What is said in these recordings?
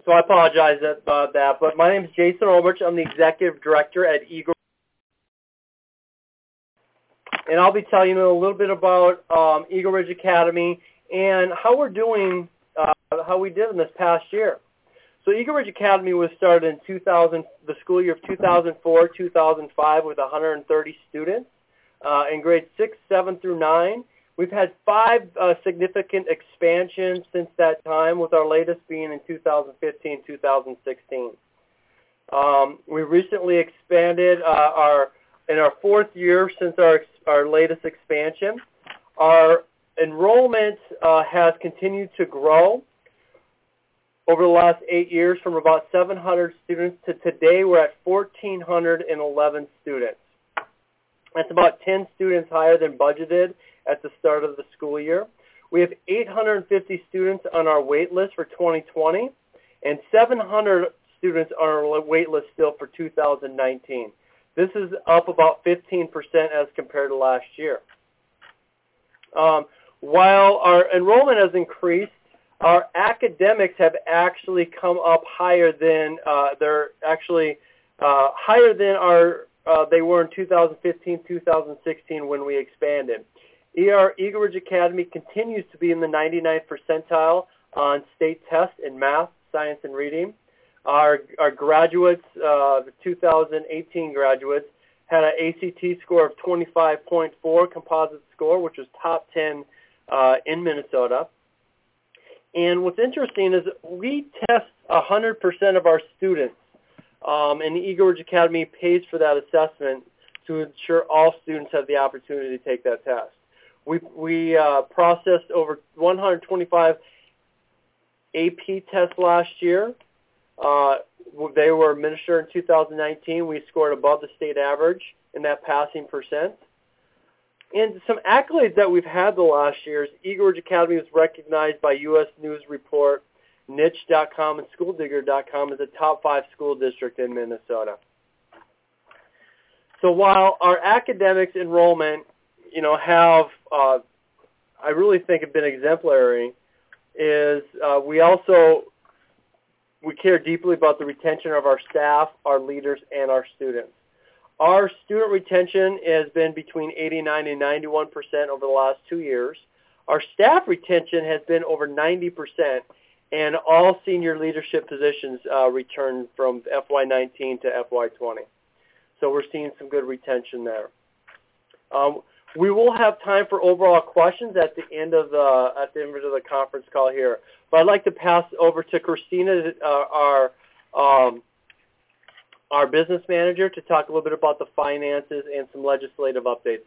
So I apologize about that. But my name is Jason Ulrich. I'm the Executive Director at Eagle. And I'll be telling you a little bit about Eagle Ridge Academy and how we're doing, how we did in this past year. So Eagle Ridge Academy was started in the school year of 2004-2005 with 130 students in grades 6, 7 through 9. We've had 5 significant expansions since that time, with our latest being in 2015-2016. We recently expanded in our 4th year since our latest expansion. Our enrollment has continued to grow over the last 8 years, from about 700 students to today we're at 1,411 students. That's about 10 students higher than budgeted at the start of the school year. We have 850 students on our wait list for 2020 and 700 students on our wait list still for 2019. This is up about 15% as compared to last year. While our enrollment has increased, our academics have actually come up higher than higher than they were in 2015-2016 when we expanded. Eagle Ridge Academy continues to be in the 99th percentile on state tests in math, science, and reading. Our graduates, the 2018 graduates, had an ACT score of 25.4 composite score, which was top 10 in Minnesota. And what's interesting is we test 100% of our students, and the Eagle Ridge Academy pays for that assessment to ensure all students have the opportunity to take that test. We processed over 125 AP tests last year. They were administered in 2019. We scored above the state average in that passing percent. And some accolades that we've had the last year is Eagle Ridge Academy was recognized by U.S. News Report, Niche.com, and SchoolDigger.com as a top 5 school district in Minnesota. So while our academics enrollment, have, I really think have been exemplary, is we care deeply about the retention of our staff, our leaders, and our students. Our student retention has been between 89 and 91% over the last 2 years. Our staff retention has been over 90%, and all senior leadership positions returned from FY19 to FY20. So we're seeing some good retention there. We will have time for overall questions at the end of the conference call here. But I'd like to pass over to Christina, our business manager, to talk a little bit about the finances and some legislative updates.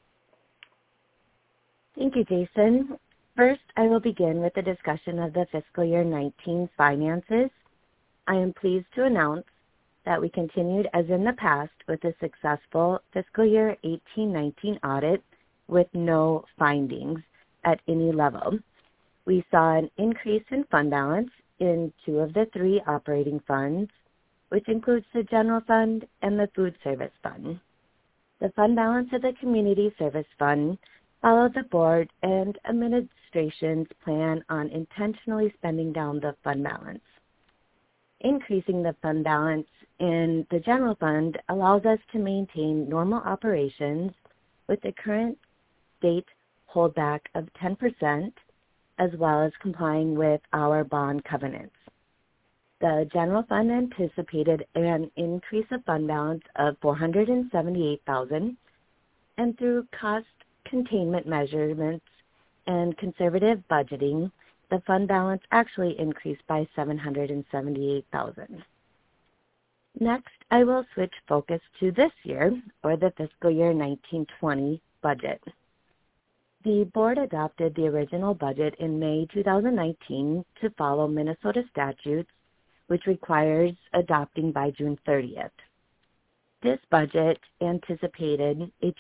Thank you, Jason. First, I will begin with a discussion of the fiscal year 19 finances. I am pleased to announce that we continued as in the past with a successful fiscal year 18-19 audit with no findings at any level. We saw an increase in fund balance in 2 of the 3 operating funds, which includes the general fund and the food service fund. The fund balance of the community service fund followed the board and administration's plan on intentionally spending down the fund balance. Increasing the fund balance in the general fund allows us to maintain normal operations with the current state holdback of 10%, as well as complying with our bond covenants. The general fund anticipated an increase of fund balance of $478,000, and through cost containment measurements and conservative budgeting, the fund balance actually increased by $778,000. Next, I will switch focus to this year, or the fiscal year 1920 budget. The board adopted the original budget in May 2019 to follow Minnesota statutes, which requires adopting by June 30th. This budget anticipated a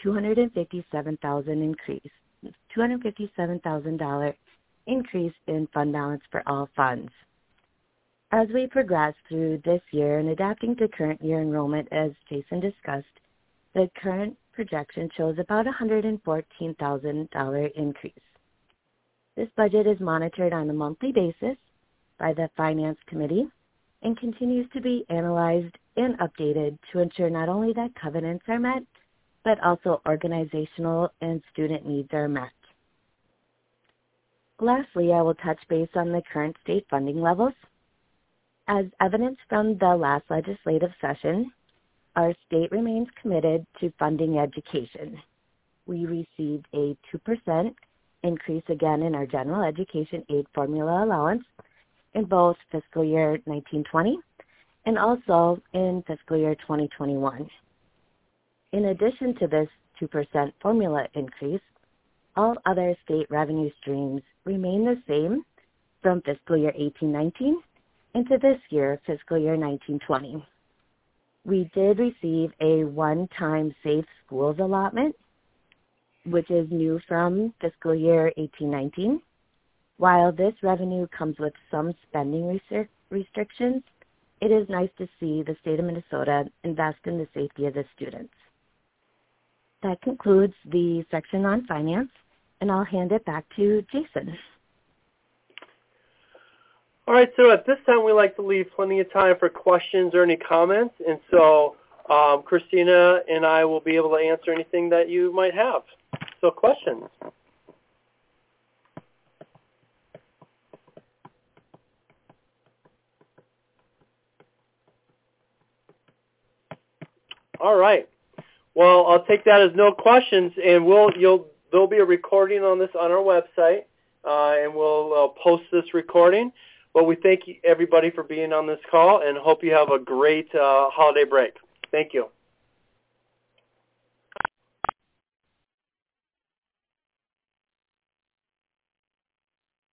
$257,000 increase in fund balance for all funds. As we progress through this year and adapting to current year enrollment, as Jason discussed, the current projection shows about a $114,000 increase. This budget is monitored on a monthly basis by the Finance Committee, and continues to be analyzed and updated to ensure not only that covenants are met, but also organizational and student needs are met. Lastly, I will touch base on the current state funding levels. As evidenced from the last legislative session, our state remains committed to funding education. We received a 2% increase again in our general education aid formula allowance in both fiscal year 1920 and also in fiscal year 2021. In addition to this 2% formula increase, all other state revenue streams remain the same from fiscal year 18-19 into this year, fiscal year 19-20. We did receive a one-time Safe Schools allotment, which is new from fiscal year 18-19. While this revenue comes with some spending restrictions, it is nice to see the state of Minnesota invest in the safety of the students. That concludes the section on finance, and I'll hand it back to Jason. All right, so at this time, we like to leave plenty of time for questions or any comments, and so Christina and I will be able to answer anything that you might have. So questions? All right. Well, I'll take that as no questions, and there'll be a recording on this on our website, and we'll post this recording. Well, we thank everybody for being on this call, and hope you have a great holiday break. Thank you.